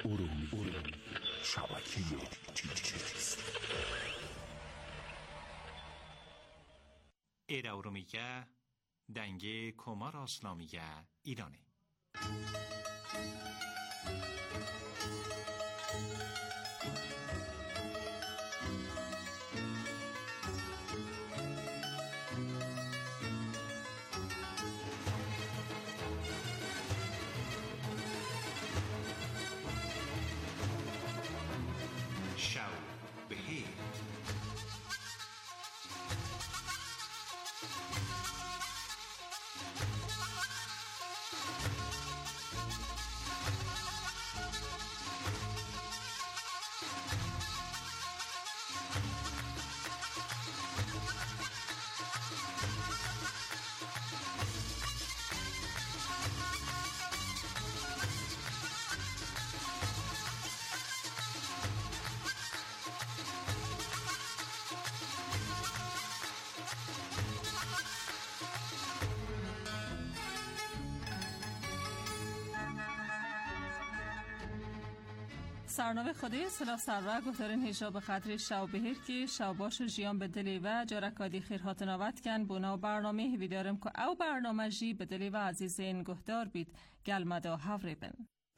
ارومیه شبکه تیجیست. ایرا ارومیه دنگه کمار اسلامیه ایرانه. سرنامه خودی سلاف سرور گفتارین هیجا به خاطر شو بهیر که شو باش جیان به دلی و جارکادی خیرهات نوات کن بنا برنامه هیویدارم که او برنامه جی به دلی و عزیزین گفتار بید گلمدا هفری بن.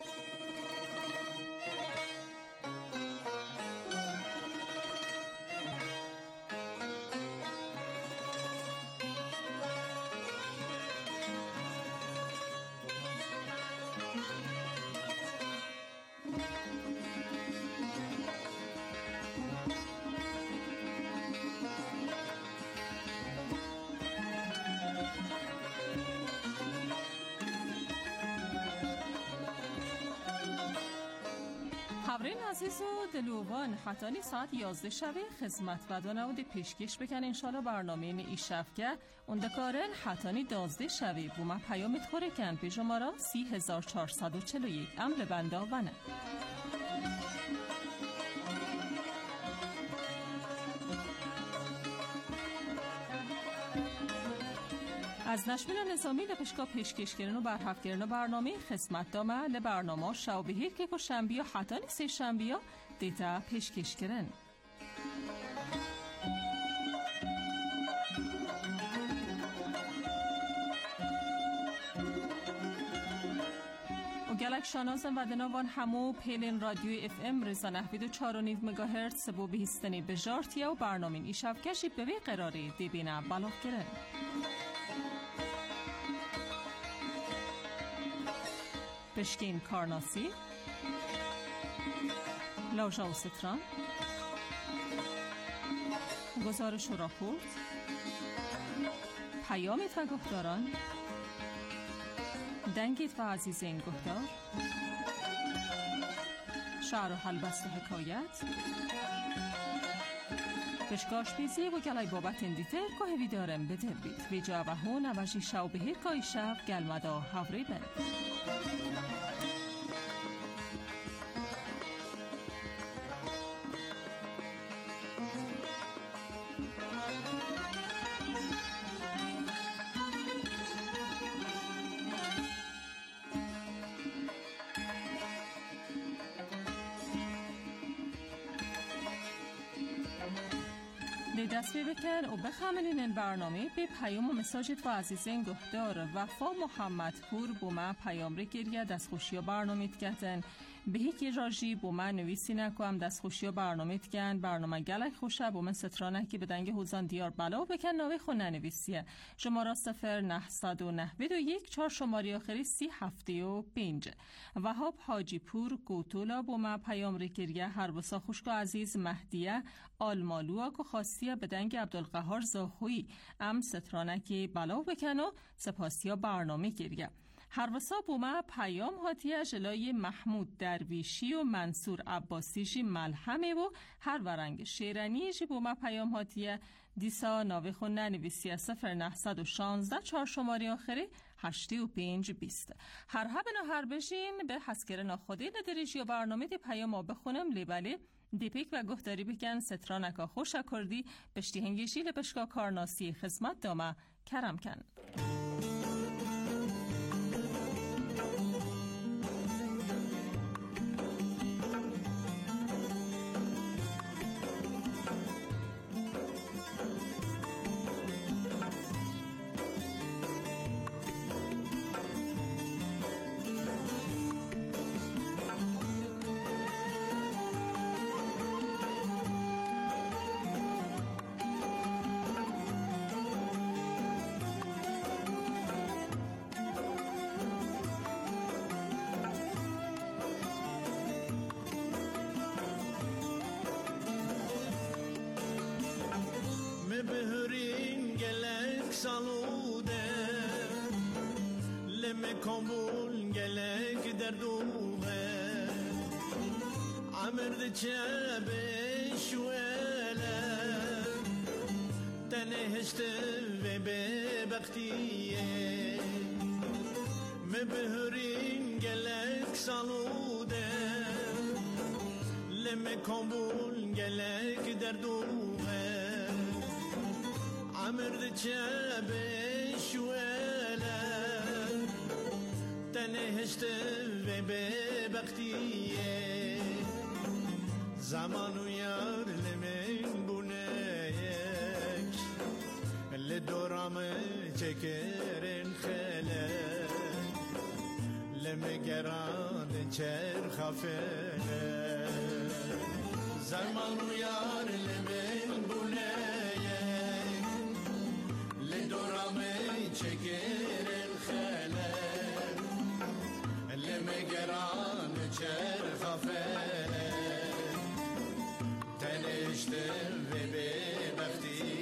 خبرین عزیز و دلوان خطانی ساعت 11 شبه خدمت و دانود پیشکش بکن انشالله برنامه ای شفکه اندکارن خطانی 12 شبه بوما پیامت خوره کن به شماره 3441 عمل بنده ونه. از نشمیل نظامی لپشکا پیشکش کردن و برحف کردن برنامه خدمت دامه لبرنامه شو بهیر که که شنبه حتی نیسته شنبه دیتا پیشکش کردن. و گلک شانازم و دنوان همو پیلین رادیوی اف ام رزا نحوید و 4.9 مگاهرتز سبو بهستنی بجارتیه و برنامه ای شفکشی به وی قراری دیبینه بلاف کردن. بشکین کارناسی لاژا و ستران گزارش و راپورت پیامت و گفتاران دنگیت و عزیزین گفتار شعر و حلبست و حکایت بشکاش بیزی و گلای بابت اندیتر که هوی دارم بدر بید ویجا و هون اوشی شو بهیر که شب گلمدا هفری بند. دست بکن و بخملین این برنامه به پیام و مساجت و عزیزین گفتار وفا محمد پور بوما پیام ری گریه دست خوشی و برنامه کتن به هیکی راجی بوما نویسی نکوام دست خوشی و برنامه کن برنامه گلک خوشه بوما سترانه که به دنگ حوزان دیار بلا و بکن ناوی خون ننویسیه شماره 0991 4 شماری آخری 375 وهاب حاجی پور گوتولا بوما پیام ری گریه هر بسا خوشک عزیز مهدیه آلمالوها که خاصیه به دنگ عبدالقهار زاخویی ام سترانه که بلا بکن و سپاسیا برنامه گریه هر وسا بوما پیام هاتیه جلای محمود درویشی و منصور عباسی جی ملحمه و هر ورنگ شیرانی جی بوما پیام هاتیه دیسا ناوی خون ننویسیه 0916 4 شماری آخری 8520 هر هبن و هر بشین به حسکرنا خودی ندریجی و برنامه دی پیام ها بخونم لیبالی دیپیک و گفتاری بکن سترانکا خوش کردی پشتی هنگیشی لپشکا کارناسی خدمت دامه کرم کن. salude le me kombul gelek derduge amr de chebe shwele تنهشت و به بختیه مبهرین گلک سالوده لم کامبول گلک دردوه عمرد چه به شوله تنهشت و به بختیه زمان و یار لمن بونه لدورام چکرین خله لمگران چر خفله زمان و یار لمن بونه لدورام چکرین خله لمگران چر خفله تنشته و به بختی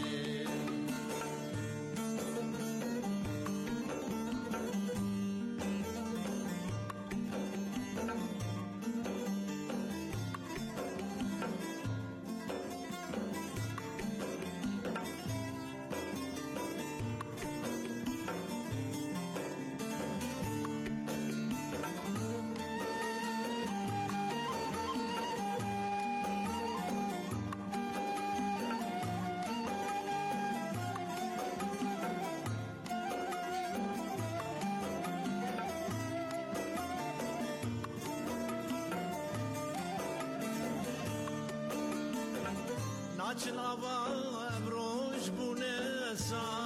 Çınava emroş bu ne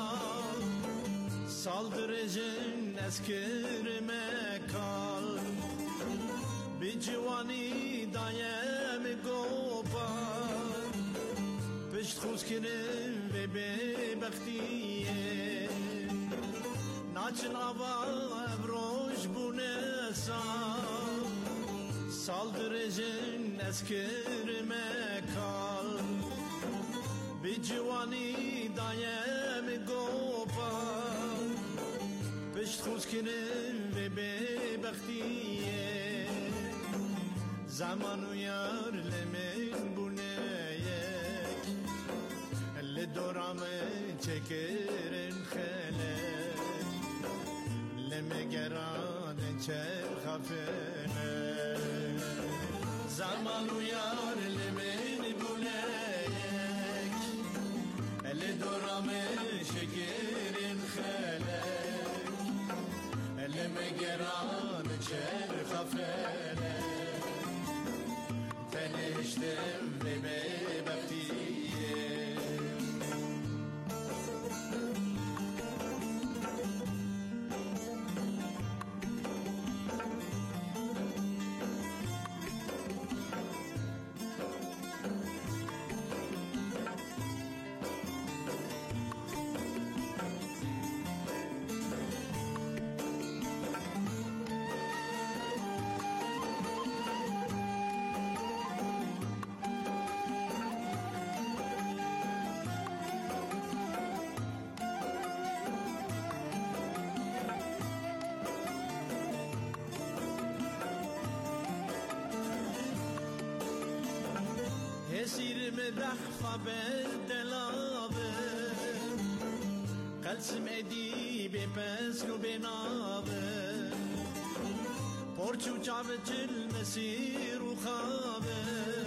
saldırıcın eskirme kal bir civani dayem gopar pişt xuzkirin ve bebektiye naçınava emroş bu ne saldırıcın eskirme kal bir civani dayem gopar pişt xuzkirin ve bebektiye zaman uyar lemin bu neyek le doramı çekirin xelek leme geran çer xafene zaman uyar lemin bu neyek le doramı çekirin xelek leme geran çer xafene تنشتم به بختیه Esirme dahfa bedelabe Kalsim edibe peslu benabe Porçu çave çil u khabe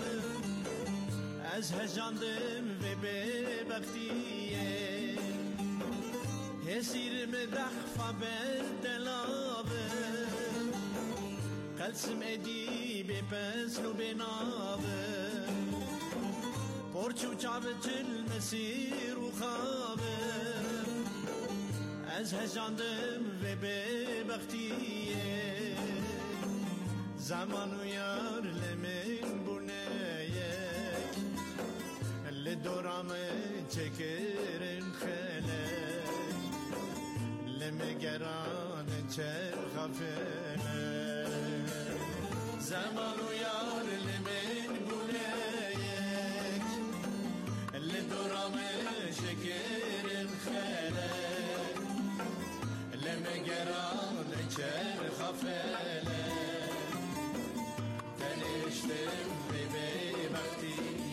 Az hejandım ve bebektiye Esirme dahfa bedelabe Kalsim edibe peslu benabe porçu çavçil mesir u khabe az hejandım ve bebektiye zaman uyar lemin bu neyek le doramı çekirin xelek leme geran çer xafene zaman uyar lemin bu neyek اللي درامي شكر الخيل فعله تنشتم به وقتیه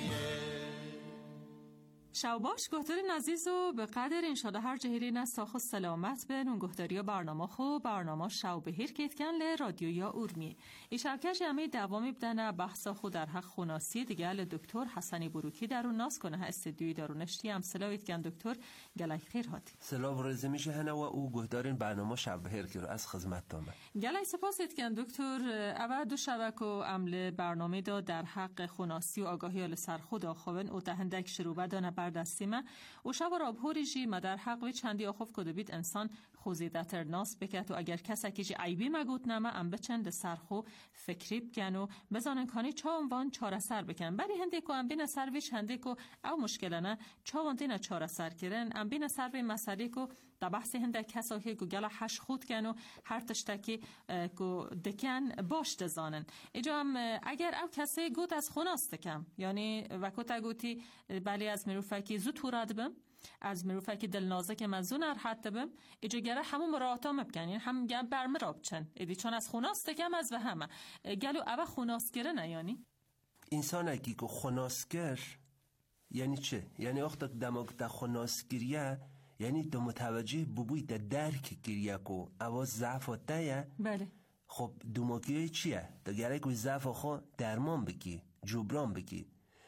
شوباش گهدارین عزیز و به قدر انشالله هر جهیلی نستاخ و سلامت به نون گهداری و برنامه خو برنامه شوبه هیر کتکن ل رادیو یا اورمی ای شبکش همه دوامی بدنه بحثا خود در حق خوناسی دیگه دکتر حسنی بروکی در اون ناس کنه استدیوی دارونشتی هم سلاویت کن دکتر گلای خیر هاتی سلام رزه میشه هنه و او گهدارین برنامه شوبه هیر که رو از خدمت دامه گلای سپاسیت کن دکتر اول دو شبک و عمل برنامه دا در حق خوناسی و آگاهی آل سر خدا خوین او دهندک شروع بدانه دستیمه و شب را بهوریجی ما در حق و چندی آخوف کده بید انسان خوزیده تر ناس بکت و اگر کسا کیجی عیبی مگوت نمه ام بچند سرخو فکری بکن و بزانن کانی چاوان چاره سر بکن بری هنده که ام بین سرویش هنده که او مشکلانه چاوان دینه چاره سر کرن ام بین سروی مسئله که در بحث هنده کسا که گل حش خود کن و هر تشتکی که دکن باش دزانن ایجا اگر او کسی گوت از خوناست کم یعنی وکوتا گوتی بلی از مروفکی زود توراد بم از مروفکی دلنازه که من زون ارحت بم ایجا گره همون مراتا مبکن یعنی هم گم برمراب چن ایدی چون از خوناست کم از و همه گلو او خوناست گره نه یعنی انسان اگی که خوناسگر یعنی چه؟ یعنی وقت دماغ دا خوناسگریه یعنی دو متوجه ببوی دا درک گریه کو اواز ضعفات دایه بله خب دوماکیه چیه؟ دا گره کوی ضعف خو درمان بکی جبران بکی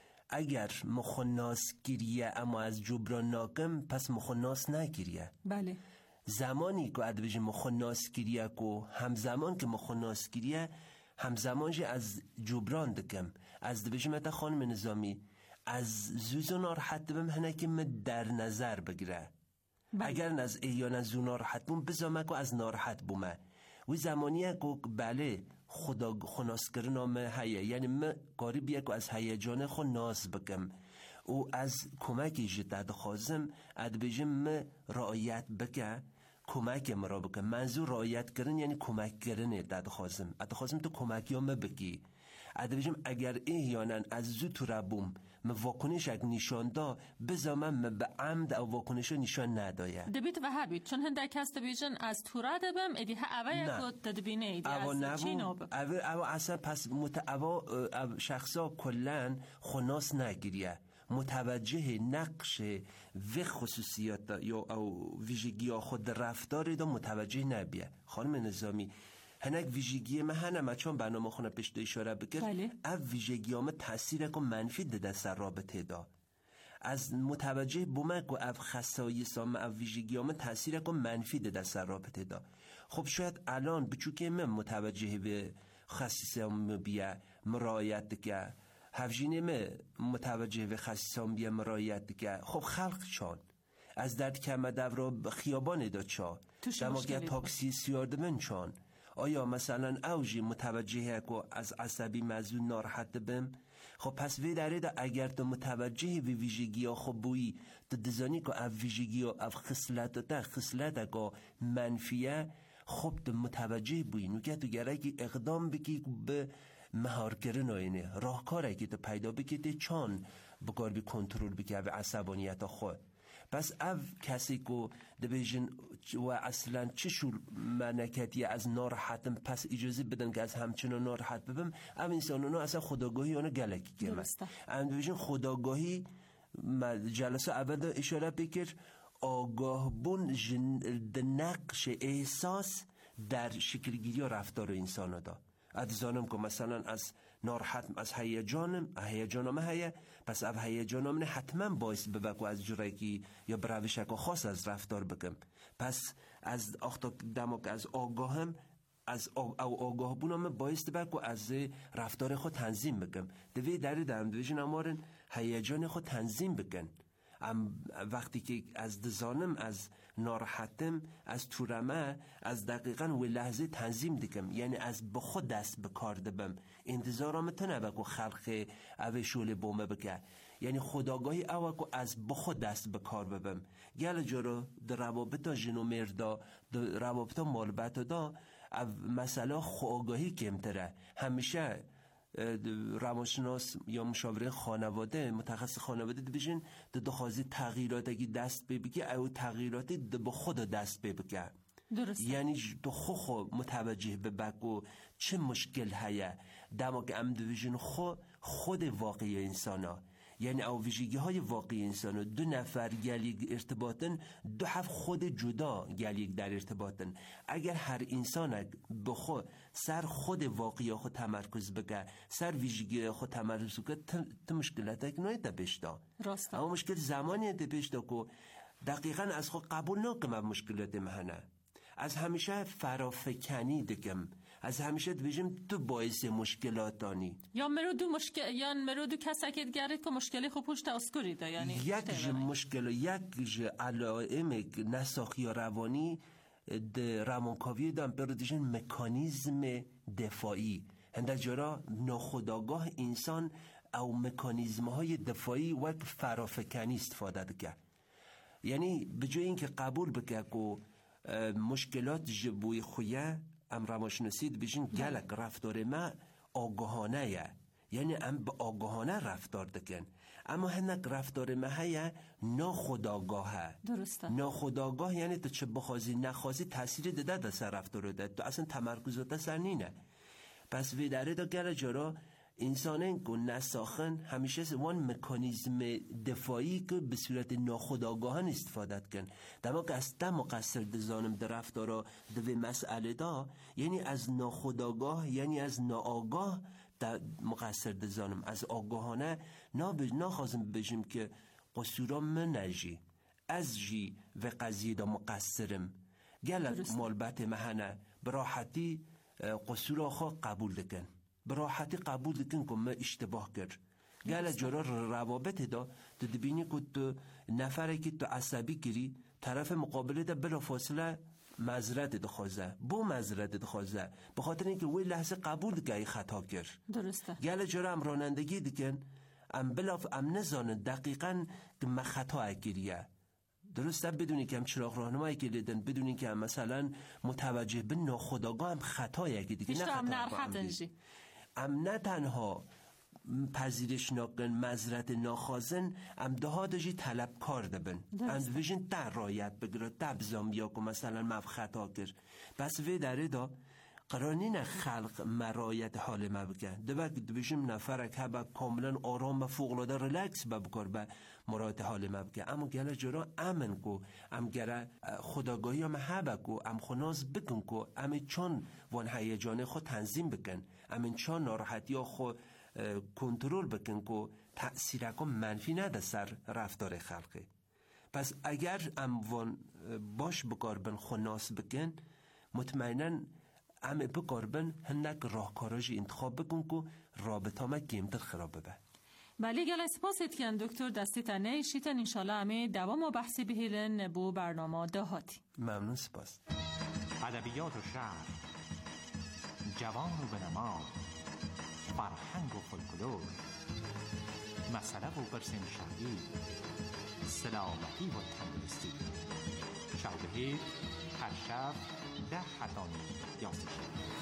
اگر مخناس گریه اما از جبران ناکم پس مخناس نگیریه بله زمانی که ادبیج مخناس گریه کو همزمان که مخناس گریه همزمانش از جبران دکم از دبیج متا خانم نظامی از زوزونار حد بم هنه که در نظر بگیره اگر از ایان زونار حد بوم بزامه از ناراحت بومه و زمانیه که بله خدا خناسگر نامه هیه یعنی من کاری بیه که از هیجان خود ناز بکم و از کمکی جدد خوازم ادبیجم من رعایت بکه کمک مرا بکن منظور رعایت کردن یعنی کمک کردن ادخوازم تو کمکی ها بکی ادبیجم اگر احیانا از زود تو ربوم من واکنش اگر نشان دا بزامم من به عمد او واکنش نشان نداید دبیت و هبید چون هندک هست بیجن از تو را دبم ایدی ها اوه یکو تدبینه ایدی از چی نابم او اصلا پس او شخصا کلن خناس نگیریه متوجه نقش و خصوصیات یا او ویژگی خود رفتار دا متوجه نبیه خانم نظامی هنک ویژگی من هنم چون برنامه خونه پشت اشاره بکر او ویژگی همه تأثیر که منفی ده سر رابطه دا از متوجه بومک و او خصایص همه او ویژگی همه تأثیر که منفی ده سر رابطه دا خب شاید الان بچوکه من متوجه به خصیص همه بیه مرایت که هفجینه من متوجه به خصیص همه بیه مرایت که خب خلق چان از درد کمه دو خیابان دا چا دماغی تاکسی سیارده من چان آیا مثلا اوجی متوجه که از عصبی مزون ناراحت بم خب پس وی داره دا اگر تو متوجه وی ویژگی ها خب بویی تو دزانی که او ویژگی ها او خصلت که منفیه خب تو متوجه بویی نوکه تو گره که اقدام بکی به مهار کردن آینه راهکاره که تو پیدا بکی تو چان بکار بی کنترل بکی و عصبانیت خود پس او کسی که دبیجن و اصلا چشول منکتی از ناراحتم پس اجازه بدن که از همچنان ناراحت ببم او انسانونا اصلا خداگاهی آنو گلکی که من دبیجن خداگاهی جلسه اول اشاره بکر آگاه بون نقش احساس در شکلگیری و رفتار انسانو دا ادزانم که مثلا از ناراحت از هیجانم هیه پس او هیجانم نه حتما باعث ببکو از جرایی یا بروشک خاص از رفتار بکم پس از دماغ از آگاهم از آگاه بونم باعث ببکو از رفتار خود تنظیم بکم دوی دارم دویجن امارن هیجان خود تنظیم بکن وقتی که از دزانم از ناراحتم از تورمه از دقیقاً و لحظه تنظیم دکم یعنی از بخود دست بکار دبم انتظارم تو نبکو خلق او شول بومه بکه یعنی خداگاهی او که از بخود دست بکار ببم گل جارو در روابط جنو مردا در روابط مالبت دا مسئله خواگاهی کمتره همیشه روانشناس یا مشاوره خانواده متخصص خانواده دو خوازی تغییرات اگه دست ببگه او تغییراتی به خود دست ببگه درسته. یعنی تو خو متوجه به بگو چه مشکل هیا دما که ام دویژن خود واقعی انسانا، یعنی او ویژگی های واقعی انسان دو نفر گلیگ ارتباطن، دو هف خود جدا گلیگ در ارتباطن. اگر هر انسان به خود سر خود واقعی خود تمرکز بگه، سر ویژگی خود تمرکز بگه، تو مشکلات که نوید بشتا راسته. اما مشکل زمانی بشتا که دقیقا از خود قبول نکنم مشکلات مهنه، از همیشه فرافکنی دکم، از همیشه بجیم تو باعث مشکلات دانی یا مرودو کسکت گرد که مشکلی خوب پشت اسکوری دا، یعنی یک مشکل و یک علائم نساخی یا روانی روانکاوی دارم برودیشن مکانیزم دفاعی هنده جرا ناخودآگاه انسان او مکانیزم های دفاعی وک فرافکنی استفاده دکه. یعنی به جای اینکه قبول بکه که مشکلات جبوی خویه ام روانشناسی بیشین گلک رفتار ما آگاهانه یه، یعنی ام به آگاهانه رفتار دکن، اما هنک رفتار ما هیه ناخودآگاهه. درسته. ناخودآگاه یعنی تو چه بخوازی نخوازی تاثیر داده در سر رفتار ده، تو اصلا تمرکزات سر نینه. پس ویداره دا گل جارا انسانن که نساخن همیشه وان مکانیزم دفاعی که به صورت ناخودآگاهان استفاده کن. دما که از تا مقصر دزانم در رفتارا دوی مسئله دا، یعنی از ناخودآگاه، یعنی از ناآگاه در مقصر دزانم، از آگاهانه نخوازم بجیم که قصورا من نجی از جی و قضیه دا مقصرم گلک مالبت مهنه براحتی قصورا خواه قبول دکن، براحتی قبول دکن که من اشتباه کرد. گل جرا روابط دا تو دبینی که تو نفره که تو عصبی کری طرف مقابله دا بلا فاصله معذرت دخوازه، بو معذرت دخوازه به خاطر اینکه وی لحظه قبول دکه خطا کرد. درسته. گل جرا ام رانندگی دکن ام بلاف ام نزانه دقیقا که من خطا اگریه. درسته، بدونی که هم چراغ راهنمایی که لیدن، بدونی که هم مثلا متوجه به ناخودآگاه هم خطایی اگه دیگه نه خطا ام نه تنها پذیرش ناکن مزرت ناخازن ام ده داشی طلبکار دبن اند ویژن در رایت بگره دبزام یا که مثلا مف خطا کرد. پس وی داره دا قرانین خلق مرایت حال ما بکن دوک دویشم نفرک هبا کاملا آرام و فوقلاده ریلکس بکر به مرایت حال ما بکن. اما گله جرا امن کو ام گره خداگاهی هم هبا کو ام خناز بکن کو ام چون وان هیجان خود تنظیم بکن، ام چون ناراحتی خود کنترل بکن کو تأثیر کن منفی نده سر رفتار خلقه. پس اگر ام وان باش بکار بن خناس بکن مطمئناً ام بقربن هنک راهکاراجی انتخاب بکن که رابطه ما گیمتر خراب ببه. بله گل سپاسید که دکتر دستی تنه شیتن انشالله همه دوام و بحثی بهیلن بو برنامه دهاتی. ممنون سپاس. ادبیات و شعر، جوان و بنما، فرهنگ و فولکلور، مسئله و پرسین شهری، سلامتی و تندرستی. شعبهیر هر شب 10 حتانی یاسته شد.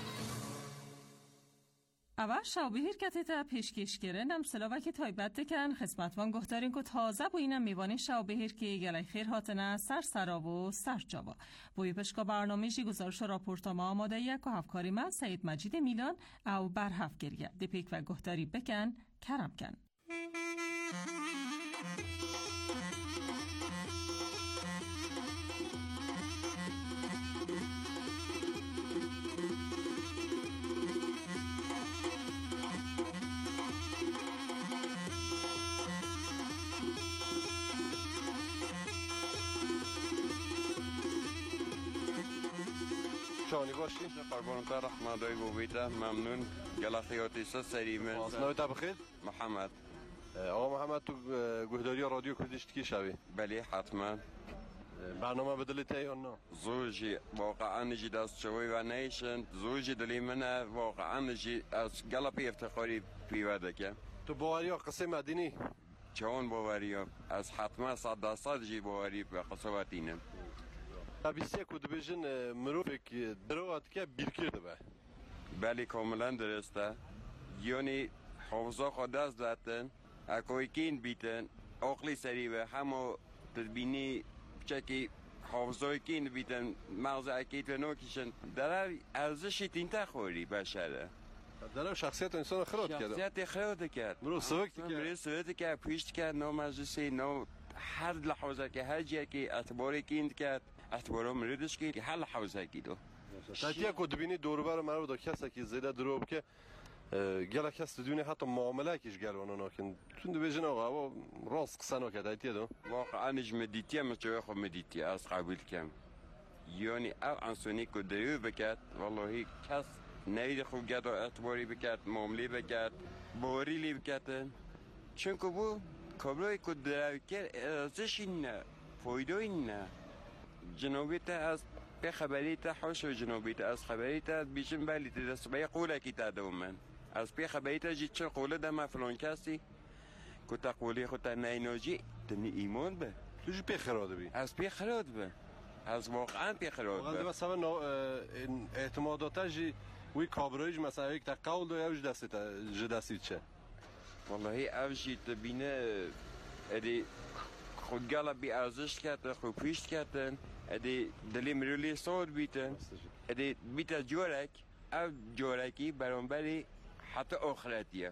اول شعبهیر کتیتا پیشکش کرن هم سلاوکی تایبت دکن خدمتوان گفتارین که تازه با اینم میوانه شعبهیر که گلای خیر هاتنه سر سرا و سر جاوا. بوی پشکا برنامه‌شی گزارش راپورتا ما آماده یک و هفکاری من سید مجید میلان او برهف گریه دپیک و گفتاری بکن کرم کن. شانی باشی قربانت رحمدای بویده ممنون گلخیاتیسا سریمه اسناوی بخیر محمد. آقا محمد تو گهداری رادیو کردیشت کی شوی؟ بله حتما. برنامه بدلی تی یا نه؟ زوجی واقعا نجی دست شوی و نیشن زوجی دلی منه واقعا نجی از گلپی افتخاری پیوده که تو باوری ها قصه مدینی؟ چون باوری ها از حتما 100% جی باوری به قصواتینه. بیسیه که دبیجن مروفه که دروات که بیر کرده به بله کاملا درسته. یعنی حافظا خود دست دادن اکویکین بیتن اقلی سریبه همو تدبینی چکی حافظای که این بیتن مغز اکیت و نوکیشن در ارزشی تین تخوری بشره در شخصیت انسان خراب کرد. شخصیت خراب کرد. مرو سوکت کرد. مرو سوکت کرد. پیشت کرد. نو مجلسی نو هر لحظه که هر جایی که اعتباری کیند کرد اعتبارا مردش که هر لحظه کی دو. تاتیا کو دبینی دوربر مرو دو کسی که زیاد دروب که گله کس دنیا حتی معامله کیش گلوانه نکن. چون دو بیشتر آقا راست قصه نکرد تاتیا دو. واقعا نج مدیتی هم جوی خو مدیتی از قبول کم. یعنی او انسانی که دریو بکرد والله کس نید خوب گرد و اعتباری بکرد معامله بکرد باری لی بکردن چون که بو کابلای که دریو کرد ارزشی نه فایدهی نه جنوبیت از به خبریت حوش و جنوبیت از خبریت بیشتر بلیت دست به قوله کی تداوم من از به خبریت جیت چه قوله دم فلان کسی که تقولی خود نیناجی تنی ایمان به توش به خراد بی از به خراد به از واقعا به خراد به واقعا مثلا اعتماداتش وی کابرایج مثلا یک تقول دو اوج دستی چه والله اوجی تبینه ادی خود گلا بی ارزش کرد خود پیشت کردن ادی دلی مرولی صور بیتن ادی بیت جورک او جورکی برانبری حتی آخرتیه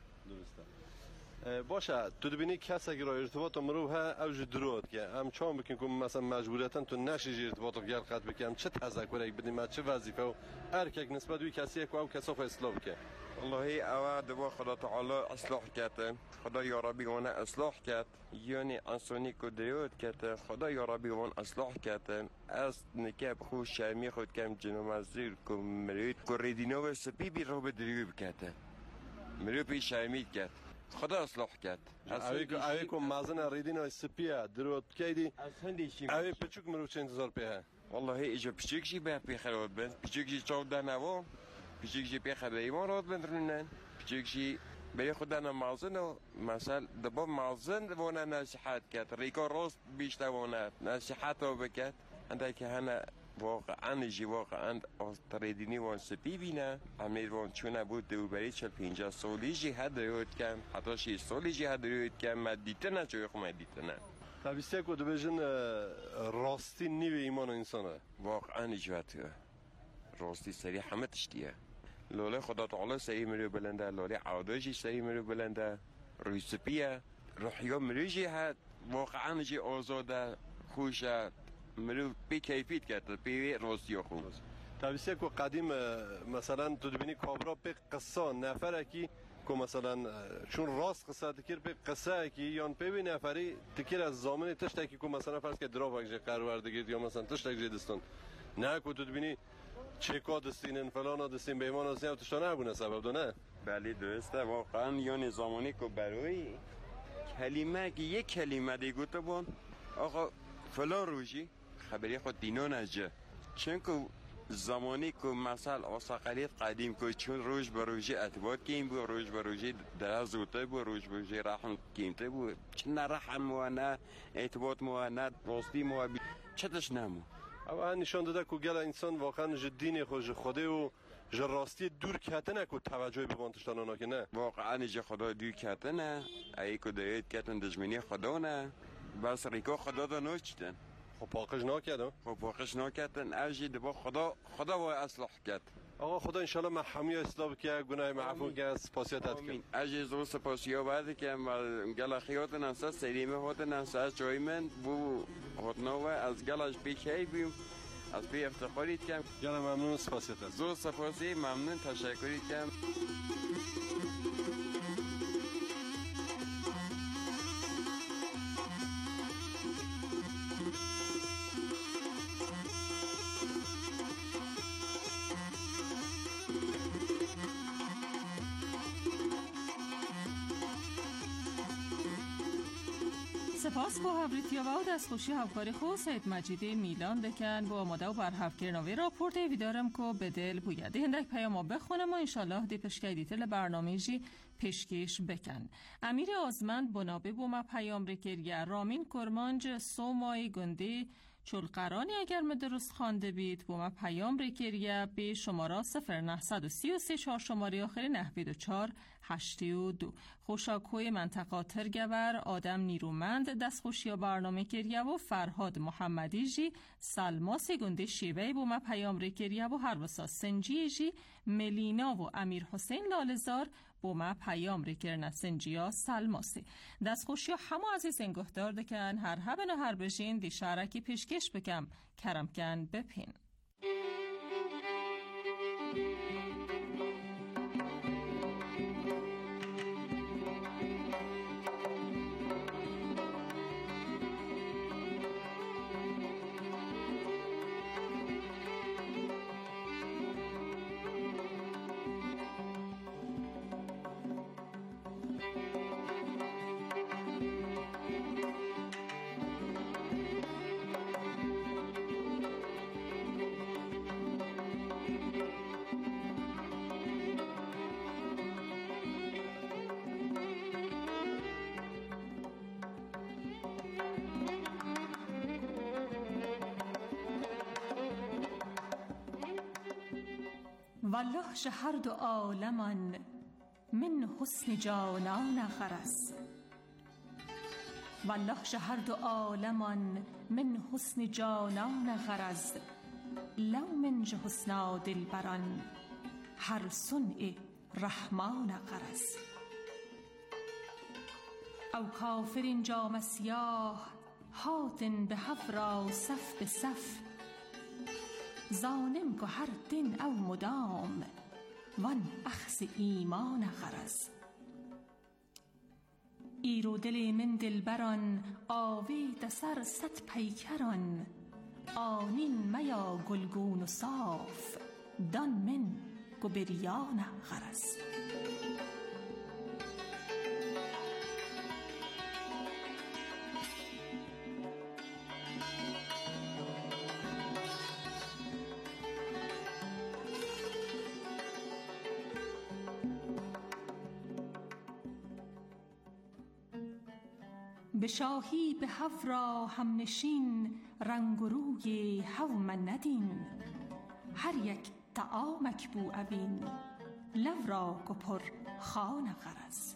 باشه تو دبینی کسی اگر ارتباط مرو ها اوج درود که هم چون بکن که مثلا مجبوریتن تو نشی ارتباط گل قد بکنم چه تذکر یک بدیم چه وظیفه و هر یک نسبت وی کسی که او کسا خو اصلاح که والله او دبا خدا تعالی اصلاح کردن خدا یا ربی اون اصلاح کرد یعنی انسانی که درود کرد خدا یا ربی اون اصلاح کردن از نکب خو شرمی خود کم جنوم از زیر که مرید که ریدینو و سپی بی رو به دریوب کرد مرید بی شرمید کرد خدا اصلاح کرد. اوی که مازن ریدین های سپیه درود کردی. از هندیشی. اوی پچوک مرو چه انتظار پیه؟ والله ایجا پچوکشی به خراب بند. پچوکشی چهارده نوا. پچوکشی به خبریمان راد بندرنن. پچوکشی به خدا نمازن و مثلا دبا مازن وانه نصیحت کرد. ریکا راست بیشتر وانه نصیحت رو بکرد. انده که هنه واقعا جی واقعا تریدینی وان سپی بینه امیر وان چونه بود دو بری 40-50 سالی جی هد روید کم حتی 6 سالی جی هد روید کم مدیته نه چوی خو مدیته نه تابیسته که دو بیشن راستی نیوی ایمان انسانه واقعا جواتیه راستی سری همه تشتیه لاله خدا تعالی سری مریو بلنده لاله عاداشی سری مریو بلنده روی سپیه روحیا مریو جی هد واقعا جی آزاده خوشه مرو بی کیفیت کرد بی راستی خوب تابیسته که قدیم مثلا تو دبینی کابرا به قصه نفره کی که مثلا چون راست قصه تکیر به قصه کی یا به نفری تکیر از زمان تشتکی که مثلا فرض که درا وقت قروردگی یا مثلا تشتک جدستون نه که تو دبینی چکا دستین فلان دستین به ایمان از نه تشتانه بونه سبب دو نه بله درسته واقعا یا زمانی که برای کلمه که یک کلمه دیگه تو بون آقا فلان روزی خبری خود دینان اجه چون که زمانی که مثل آساقلیت قدیم که چون روز به روزی اعتبار کیم بود روز به روزی درازوته بود روز به روزی رحم کیمته بود چه نه رحم مو نه اعتبار مو نه راستی مو چتش نمو اما نشان داده که گل انسان واقعا جدین خوش خوده و راستی دور کردن که توجه به بانتشتان اونا که نه واقعا جه خدا دور کردن ای که دایید کردن دشمنی خدا نه بس ریکا خدا دا نوچتن خب پاکش نکردم خب پاکش نکردن اوجی دبا خدا با اصلاح کرد آقا خدا انشالله محمی اصلاح که گناه معفو که سپاسیت کرد اوجی زو سپاسیا بعد که گل خیات نسا سریمه هات نسا جای من بو هاتناو از گلش بیکی بیم از بی افتخاریت کم گل ممنون سپاسیت زو سپاسی ممنون تشکریت کم سپاس با هبریتیا و دستخوشی همکاری خود سید مجیدی میلان دکن با آماده و برحف کرنوی راپورت ویدارم که به دل بوید هندک پیاما بخونم و انشالله دی پشکی دیتل برنامه جی پیشکش بکن امیر آزمند بنابه بوما پیام رکرگه رامین کرمانج سومای گنده چولقرانی اگر ما درست خوانده بید با ما پیام ریکریه به شماره 0933 4 شماره آخری 94 82. خوشاکوی منطقه ترگور آدم نیرومند دستخوشی و برنامه کریه و فرهاد محمدی جی سلماس گنده شیوه با ما پیام ریکریه و هر وسا سنجی جی ملینا و امیر حسین لالزار با ما پیام ریکرنه سنجیا سلماسی دستخوشی و همه عزیز انگهدار دکن هر هبن و هر بجین دی شارکی پیشکش بکم کرم کن بپین. والله شهر دو عالمان من حسن جانان غرس والله شهر دو عالمان من حسن جانان غرز لو من حسنا دلبران هر صنع رحمان غرز او کافر جام سیاه هاتن به حفرا صف به صف ظالم که هر دن او مدام وان اخذ ایمان غرز ایرو دل من دلبران آوید سر ست پیکران آنین میا گلگون و صاف دان من گبریان غرز به شاهی به هفرا هم نشین رنگ و روی هوم ندین هر یک طعامک بو اوین لو را گپر خان غرز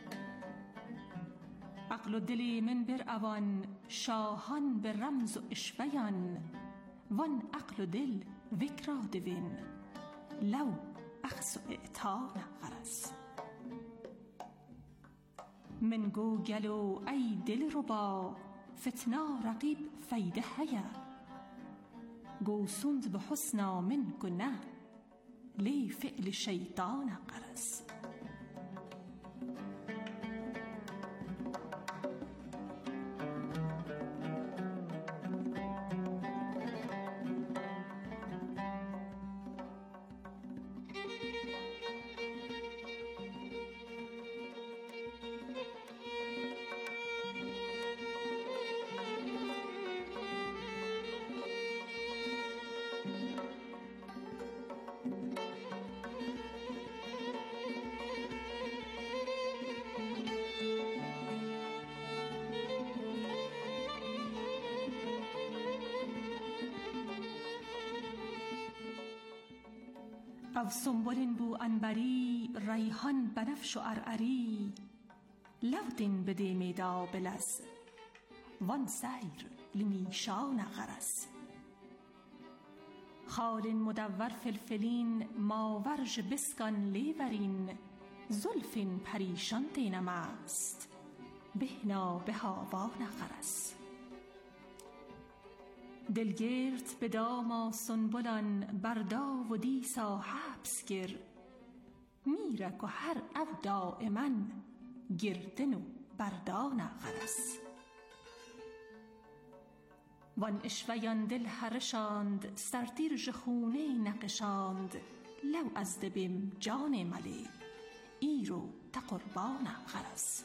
عقل و دل من بر اوان شاهان به رمز و اشویان وان عقل و دل وکرا دوین لو اخس و اعتان غرز من گو گلو ای دل ربا فتنا رقیب فیده هیا گو سند به حسنا من گنه لی فعل شیطان غرز او سنبل بو عنبری ریحان بنفش و عرعری لودین بده میدا بلز وان سیر لمیشان غرز خال مدور فلفلین ماورج بسکان لیورین زلفین پریشان دینم است بهنا به هاوان غرز دلگرد به داما سنبلان بردا و دیسا حبس گر میرک و هر او دائما گردن و بردان غرز وان اشویان دل هرشاند سرتیر جخونه نقشاند لو از دبیم جان ملی ایرو تقربان غرز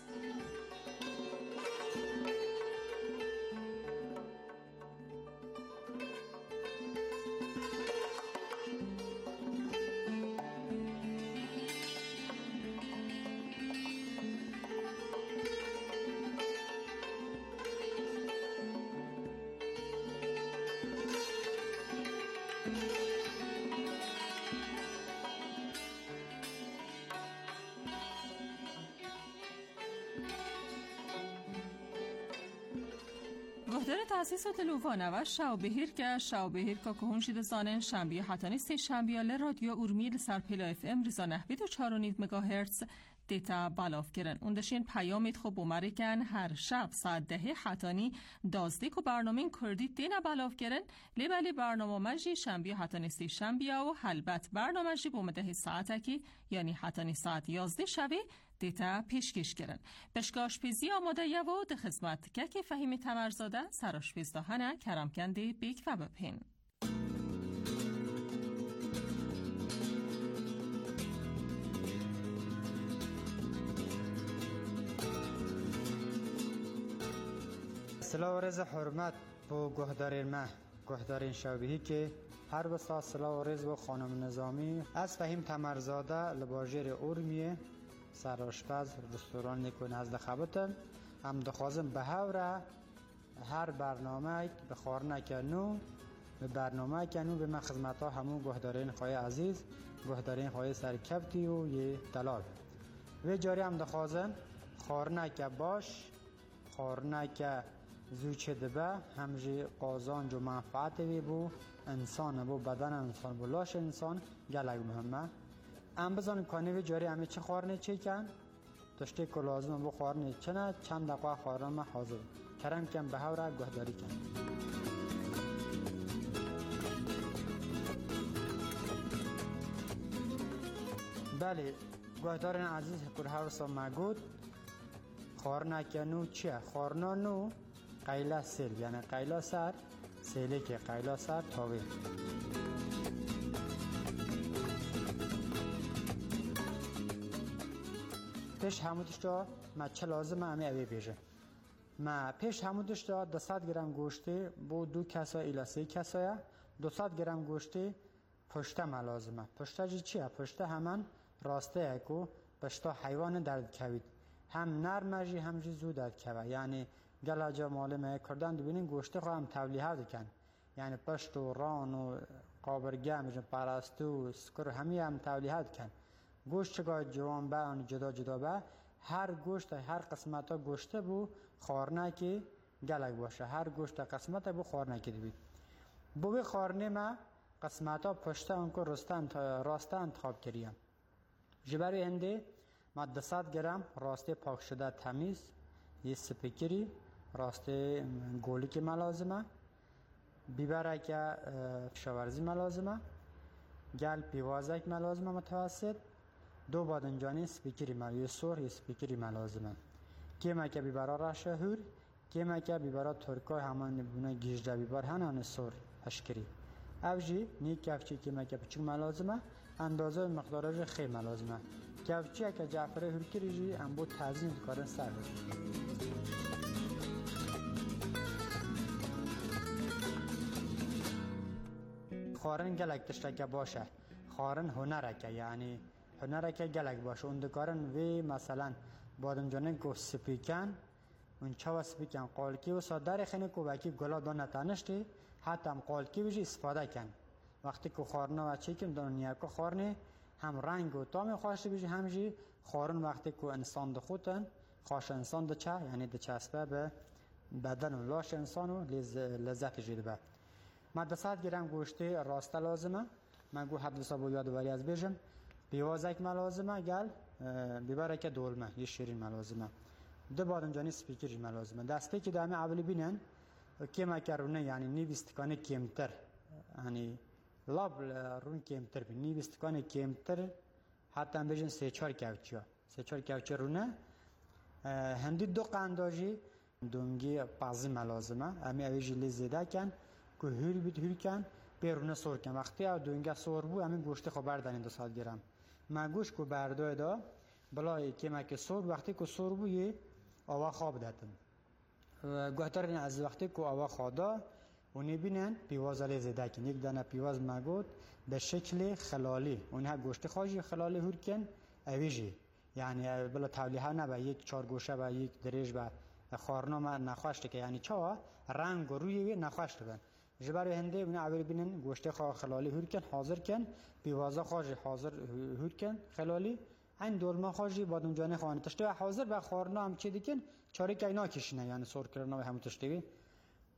عزیز و دلوانه و شاوبهیر که هونشید زانن شنبه حتانی سه شنبه رادیو اورمیل سر پلا اف ام ریزا نحوید و 4.5 مگاهرتز دیتا بالاف کرن. اوندشین پیامید خب بومریکن هر شب ساعت 10 حتانی 12 کو برنامه کردی دینا بالاف کرن. لیبلی برنامه مجی شنبه حتانی سه شنبه و حلبت برنامه مجی بومده ساعت کی یعنی حتانی ساعت 11 شبه دیتا پیشکش کرن. بشکاش پیزی آماده یا و ده خدمت که فهیمی تمرزاده سراش پیزداهنه کرمکنده بیک و بپین. سلام و رز حرمت بو گهدارین شاوبهی که هر بسا سلام و رز و خانم نظامی از فهیم تمرزاده لباجر اورمیه سراشپز رستوران نکن از دخبتم هم دخوازم به هوره هر برنامه بخار کنو به برنامه کنو به من خدمت ها همون گهدارین خواهی عزیز گهدارین خواهی سرکبتی و یه دلال و جاری هم دخوازم خارنک باش خارنک زوچه دبه همجی قازان جو منفعت وی بو انسان بو بدن انسان بو لاش انسان گلگ مهمه ام بزن کنی وی جاری همه چه خارنه چه کن تشتی که لازم بو خارنه چه نه چند دقیقه خارنه حاضر کرم کن به هوره گهداری کن بله گهدارین عزیز که هر سا مگود خارنه کنو چیه خارنه نو قیلا سیل یعنی قیلا سر سیلی که قیلا سر تاوی پیش همودش دا ما چه لازمه همه اوی بیجه ما پیش همودش دا 200 گرم گوشتی بو 2 کسا ایلا 3 کسایه 200 گرم گوشتی پشته ما لازمه پشته جی چیه؟ پشته همان راسته اکو پشته حیوان درد کوید هم نرمه جی هم جی زود درد کوید یعنی گلا جا معلومه کردن ببینین گوشت خو هم تولیه کن یعنی پشت و ران و قابرگه میشه پرستو سکر همی هم تولیه کن گوشت چگاه جوان به جدا جدا به هر گوشت هر قسمت ها گوشت بو خارنه که گلک باشه هر گوشت قسمت بو خارنه که دوید بو خارنه ما قسمت ها پشت اونکو راسته انتخاب کریم جبری هنده ما 200 گرم راسته پاک شده تمیز یه سپیکری راسته گولی که ملازمه بیبره که شاورزی ملازمه گل پیوازک ملازمه متوسط 2 بادنجانی سپیکری یه سور یه سپیکری ملازمه کیمه که بیبره را شهور کیمه که بیبره ترکای همان بونه گیجده بیبر هنان سور اشکری اوجی نی کفچی کیمه که پچک ملازمه اندازه مقدارش خیلی ملازمه کفچی که جعفره هرکری جی هم بود تزین کارن سر خارن گلک تشتکه باشه خارن هنرکه یعنی هنرکه گلک باشه اون دکارن وی مثلا بادمجانه که سپیکن اون چه سپیکن قالکی و سادر خینه که وکی گلا دانه تنشتی حتی هم قالکی بجی استفاده کن وقتی که خارنه و چی کن دانه که خارنه هم رنگ و تام خواسته بجی همجی خارن وقتی که انسان ده خودن خواش انسان ده چه یعنی ده چسبه به بدن و لاش انسان و لذت جیده به ما 200 گرم گوشت راسته لازمه من گو حد حساب یادواری از بیجم بیوازک لازمه گل بیبره که دولمه یه شیرین لازمه 2 بادمجانی سپیکری لازمه دسته که دامه اولی بینن کیما کرونه یعنی نیو استکانه کمتر یعنی لاب رون کمتر بین نیو استکانه کمتر حتی هم بیجن 3-4 کوچیا 3-4 کوچیا رونه هندی 2 قنداجی دونگی پازی لازمه امی اویجی لیزیده کن که هیر بید هیر کن بیرونه سور کن وقتی او دونگه سور بو همین گوشت خو بردارین 200 گرم ما گوشت کو بردای دا بلای که که سور وقتی که سور بو یه آوا خواب دادن گوهترین از وقتی که آوا خوادا اونی بینن پیواز علی زده کن یک دانه پیواز مگود به شکل خلالی اونها گوشت خواهی خلالی هیر کن اویجی یعنی بلا تولیه نبا یک 4 گوشه با یک دریج با خارنا ما نخواشته که یعنی چا رنگ روی نخواشته بن جبر هنده اون اول بینن گوشت خلالی هور کن حاضر کن بیوازا خواجی حاضر هور کن خلالی این دولما خواجی بادمجانی خانه تشته حاضر به خارنا هم چه دیکن چاره که اینا کشینه یعنی سور کردن و همون تشته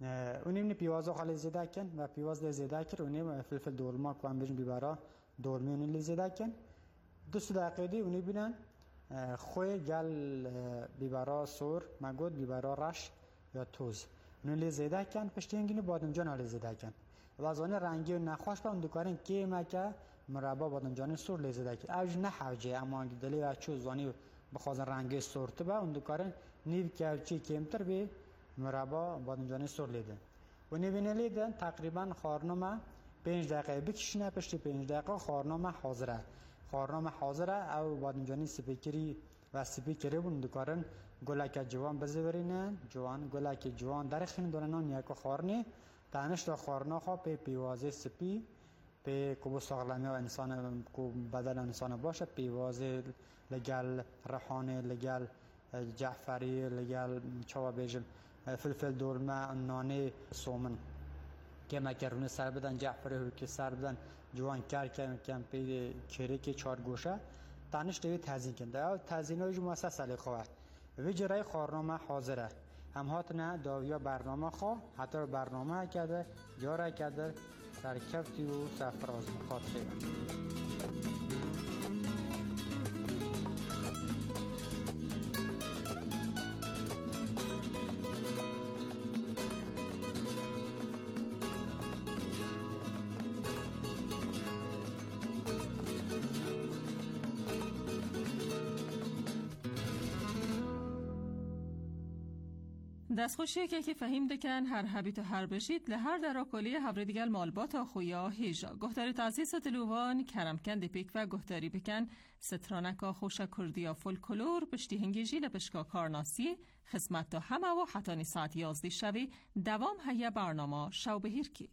اونیم پیواز خالی زیده کن و پیواز زیده کن اونیم فلفل دولما که هم بیشن بیبرا دولمی اونی زیده کن 2 دقیقه دی اونی بینن خوی گل بیبرا سور مگود بیبرا رش یا توز اونی زیده کن پشتی انگینی بادمجان حالی زیده کن و از آن رنگی و نخواش با اون دکارن که مکه مربا بادمجان سور لیزیده کن اوج نه حوجه اما دلی و چوز وانی بخوازن رنگی سورت با اون دکارن نیو که چی کمتر به مربا بادمجان سور لیدن و نبینه لیدن تقریبا خارنامه 5 دقیقه بکشینه پشتی 5 دقیقه خارنامه حاضره او بادمجانی سپیکری و سپیکری بون دکارن گلک جوان بزورینن جوان گلک جوان درخین دونن یک خارنی تانش تا خارنا خو په پیوازه سپی په کوبو ساغلمی و انسان کو بدل انسان باشه پیوازه لگل رحانه لگل جعفری لگل چوا بیجم فلفل دولمه نانه سومن که مکرونه سر بدن جعفری که سر بدن جوان کم پی کره که 4 گوشه تانش دوی تزیین کنده تزیین های جمعه سالی خواه و جرای خارنامه حاضره هم هاتنه داویا برنامه خواه حتی برنامه کرده جاره کرده سرکفتی و سفراز مخاط خیلی دستخوشی که فهیم دکن هر حبیت و هر بشید لهر در آکالی حبر دیگل مالباتا خویا هیجا گهتاری تعزیز تلوان کرمکند پیک و گهتاری بکن سترانکا خوش کردیا فولکلور پشتی هنگیجی لپشکا کارناسی خدمت تا همه و حتانی ساعت 11 شوی دوام هیا برنامه شو بهیر کی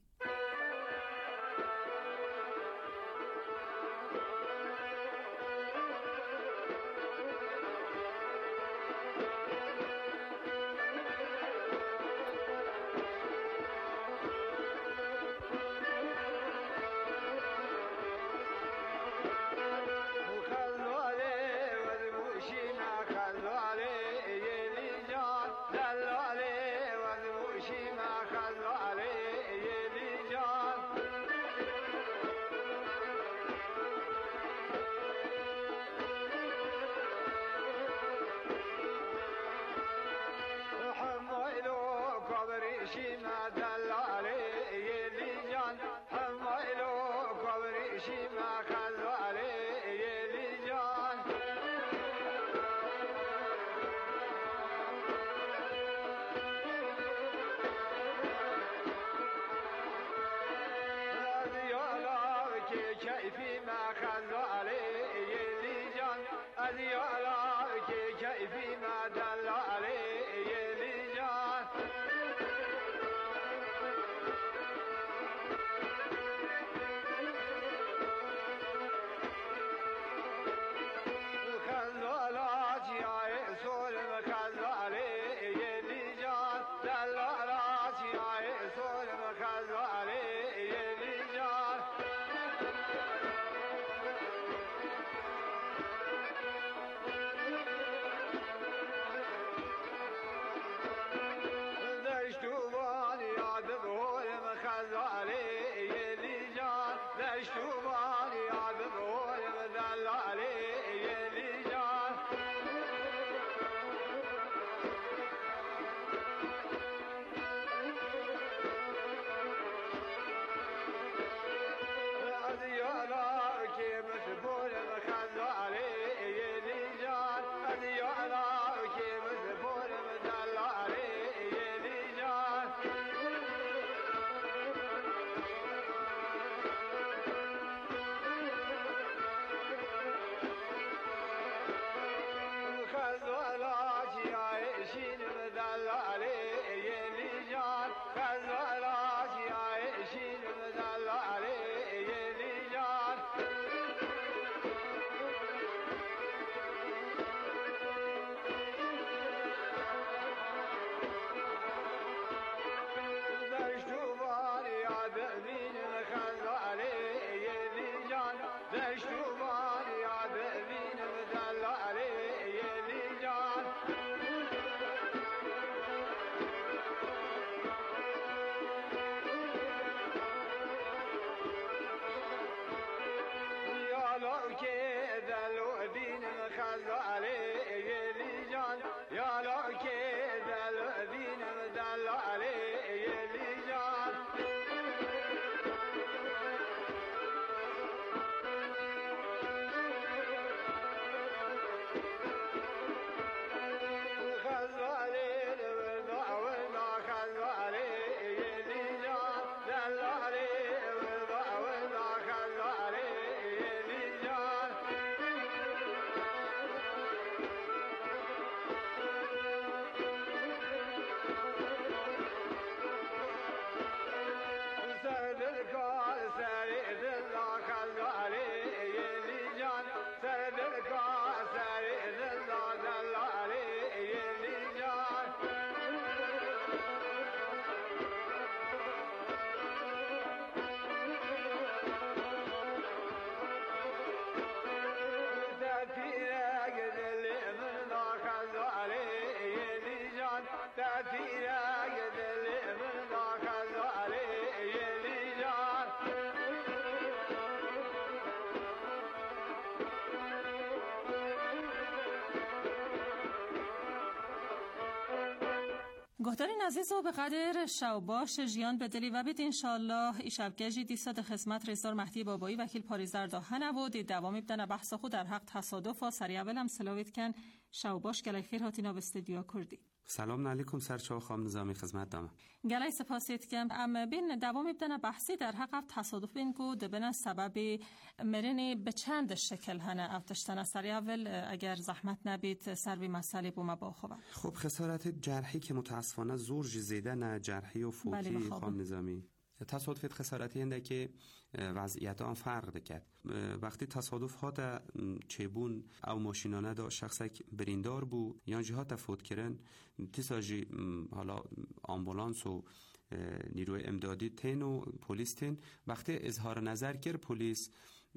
گهدارین عزیز و به قدر شوباش جیان بدلی و بید انشالله ایشب گجی دیستاد خدمت رئیسدار مهدی بابایی وکیل پاریزر داهنه و دی دوام ابدن بحث خود در حق تصادف و سری اول هم سلاوید کن شوباش گلی خیر هاتینا به استودیو کردی. سلام علیکم سرچاو خام نظامی خدمت دامه. گلی سپاسید کم ام بین دوام ابدن بحثی در حق تصادف بین کو دبن سبب مرنی به چند شکل هنه افتشتن سری اول اگر زحمت نبید سر به مسئله بوم با خوبه. خب خسارت جرحی که متاسفانه زور زیده نه جرحی و فوتی خام نظامی. تصادف خسارتی هنده که وضعیت آن فرق دکد. وقتی تصادف ها تا چیبون او ماشینانه دا شخصک بریندار بو یا جهات تا فوت کرن تیساجی حالا آمبولانس و نیروی امدادی تین و پلیس تین وقتی اظهار نظر کرد پلیس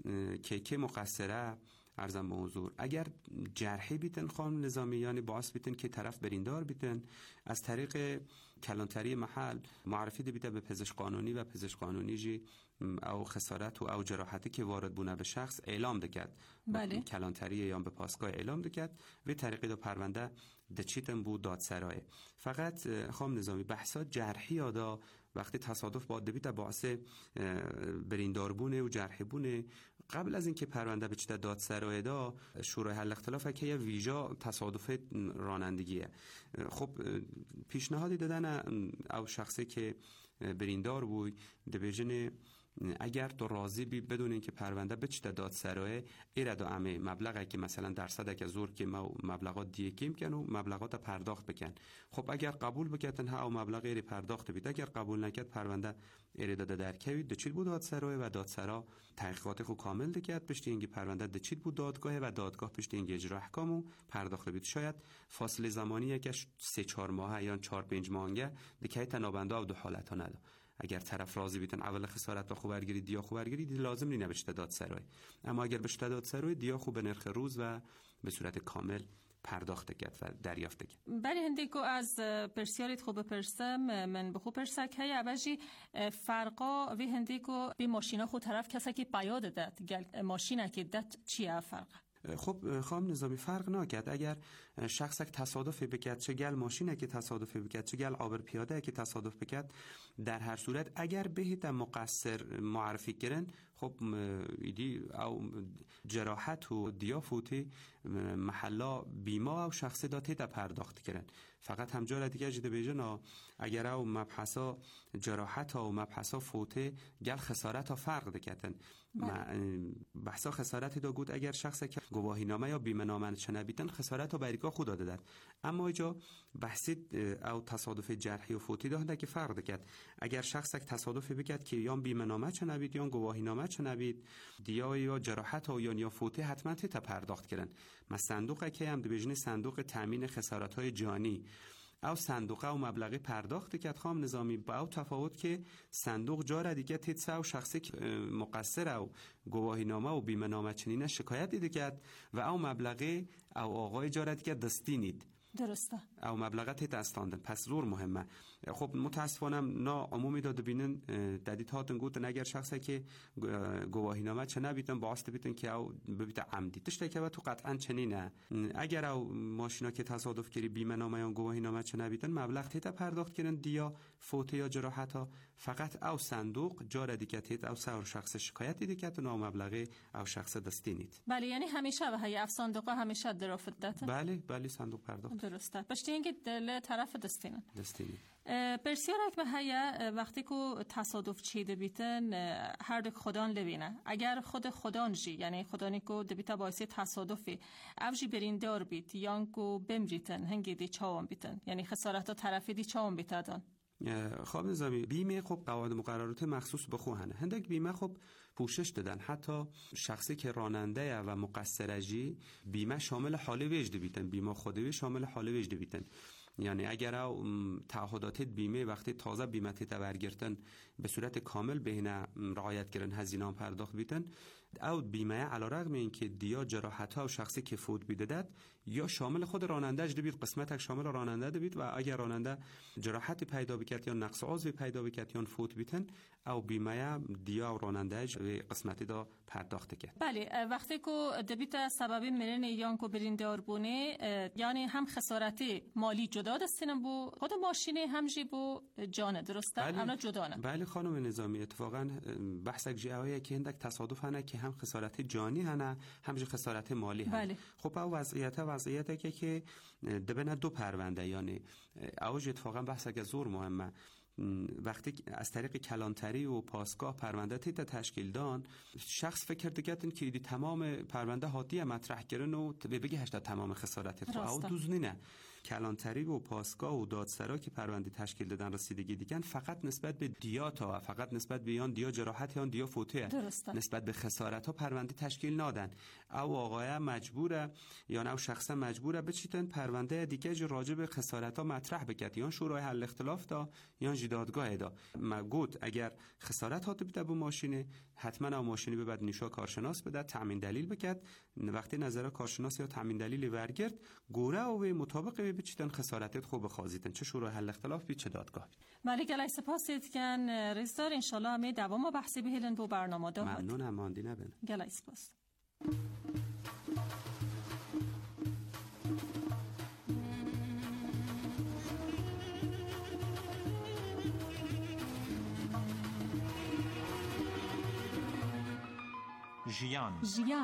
که مقصره ارزم به حضور اگر جرحی بیتن خانم نظامی یعنی باعث بیتن که طرف بریندار بیتن از طریق کلانتری محل معرفی ده بیته به پزشک قانونی و پزشک قانونی جی او خسارت و او جراحتی که وارد بونه به شخص اعلام دکد بله. کلانتری یا به پاسگاه اعلام دکد و طریقی دو پرونده دچیتن بود دادسرای فقط خانم نظامی بحثا جرحی آدا وقتی تصادف با دبیت باعث بریندار بونه و جرحی بونه قبل از اینکه پرونده به چیت دادسرای دا شورای حل اختلاف که یه ویژا تصادف رانندگیه. خب پیشنهادی دادن او شخصی که بریندار بود دبیجن اگر تو راضی بی بدون اینکه پرونده به چیت دادسرای ایراد امه مبلغی که مثلا درصد که زور که ما مبلغات دیگه کیم کن و مبلغات پرداخت بکن. خب اگر قبول بکتن ها او مبلغ ایری پرداخت بید اگر قبول نکرد پرونده ایری داده در کوید دچید بود دادسرای و دادسرا تحقیقات خو کامل دکرد پشت اینکه پرونده دچید بود دادگاه و دادگاه پشت اینکه اجرا احکامو پرداخت بید. شاید فاصله زمانی که 3-4 ماه یا 4-5 ماهه دکای تنابنده او دو حالت ها نده. اگر طرف راضی بیتن اول خسارت و خوبرگیری دیا خوبرگیری لازم نی نبشته دادسرای اما اگر بشته دادسرای دیا خوب به نرخ روز و به صورت کامل پرداخت کرد و دریافت کرد. بله هندیکو از پرسیاریت خوب پرسم من به خوب پرسک های عوضی فرقا وی هندیکو بی ماشینا خود طرف کسی که بیاد داد گل ماشینا که داد چیه فرق؟ خب خانم نظامی فرق نکرد اگر شخص تصادف بکرد چه گل ماشینه که تصادف بکرد چه گل عابر پیاده که تصادف بکرد در هر صورت اگر بهت مقصر معرفی کردن خب ایدی او جراحت و دیافوتی محلا بیما او شخصی داته تا پرداخت کردن فقط هم جور دیگه جده بیجنا اگر او مبحثا جراحت و مبحثا فوته گل خسارت ها فرق دکتن بحثا خسارت دا گود اگر شخص که گواهی نامه یا بیمه نامه چنبیتن خسارت ها بریگاه خود داده داد اما اینجا بحثی او تصادف جرحی و فوتی داده که فرق دکت اگر شخص که تصادف بکرد که یا بیمه نامه چنبید یا گواهی نامه چنبید دیا یا جراحت ها یا فوتی حتما تا پرداخت کردن ما صندوق که هم دبیجنی صندوق تامین خسارت های جانی او صندوق او مبلغی پرداخت کرد خام نظامی با او تفاوت که صندوق جاره دیگه تیتس او شخصی که مقصر او گواهی نامه و بیمه نامه چنینه شکایت دیده کرد و او مبلغی او آقای جاره دیگه دستی نید درسته او مبلغات دستاندن پس زور مهمه. خب متاسفانم نا عمومی داده بینن دادیت هاتن گوتن اگر شخصی که گواهی نامه چه نبیتن باعث بیتن که او ببیت عمدی تشته که تو قطعا چنینه اگر او ماشینا که تصادف کردی بیمه نامه یا گواهی نامه چه نبیتن مبلغ تیتا پرداخت کردن دیا فوت یا جراحت ها فقط او صندوق جاره دیگه تیت او سر شخص شکایت دیده که تو مبلغ او شخص دستی نید. بله یعنی همیشه و هی صندوق همیشه درافت داده. بله صندوق پرداخت درسته پشتی اینکه دل طرف دستینه پرسیارک به هیا وقتی که تصادف چیده بیتن هر دک خدان لبینه اگر خودان جی یعنی خدانی که دبیتا باعث تصادفی اوجی بریندار بیت یا که بمریتن هنگی دی چاوان بیتن یعنی خسارت ها طرفی دی چاوان بیتادن. خب نظامی بیمه خب قواعد مقررات مخصوص به خوهنه هندک بیمه خب پوشش دادن حتی شخصی که راننده و مقصرجی بیمه شامل حال وجد بیتن بیمه خودی شامل حال وجد بیتن یعنی اگر او تعهدات بیمه وقتی تازه بیمه تا برگرتن به صورت کامل بهینه رعایت کردن هزینه پرداخت بیتن او بیمه علیرغم اینکه دیا جراحت ها و شخصی که فوت بیدد یا شامل خود راننده اج بید، قسمت شامل راننده بید و اگر راننده جراحت پیدا بکرد یا نقص عضو پیدا بکرد یا فوت بیتن او بیمه دیا و راننده اج قسمتی دا پرداخت کرد. بله، وقتی که دبیت سبب مرن یان کو بریندار بونه یعنی هم خسارت مالی جدا دستینم بو خود ماشینه هم جی بو جان درسته؟ اونا جدا نه. بله خانم نظامی، اتفاقا بحث جهویه که هندک تصادف هنه که هم خسارت جانی هنه هم خسارت مالی هنه. بله. خب او وضعیت که دبنه دو پرونده، یعنی اوج اتفاقا بحث که زور مهمه. وقتی از طریق کلانتری و پاسگاه پرونده تیت تشکیل دان، شخص فکر دکتن که ایدی تمام پرونده حادیه مطرح کردن و بگی هشتا تمام خسارت تو او دوزنی نه. کلانتری و پاسگاه و دادسرا که پرونده تشکیل دادن رسیدگی دیگن فقط نسبت به دیاتا و فقط نسبت به یان دیا جراحت یا دیا فوته، نسبت به خسارت ها پرونده تشکیل نادن. او آقای مجبوره یا او شخصا مجبوره بچیتن پرونده دیگه راجع به خسارت ها مطرح بکرد، یا شورای حل اختلاف دا یا دادگاه دا. ما گفت اگر خسارت ها بده به ماشینه حتما او ماشینی به بعد نیشا کارشناس بده، تامین دلیل بکرد. وقتی نظر کارشناس یا تامین دلیل ورگرد گوره و مطابق بچیتن خسارتت خوب خازیتن، چه شورای حل اختلاف بی چه دادگاه. ولی گلای سپاسید کن رزدار، انشالله همه دوام بحثی بهلن بو برنامه دا. ممنون، ماندی نبن. گلای سپاس. ژیان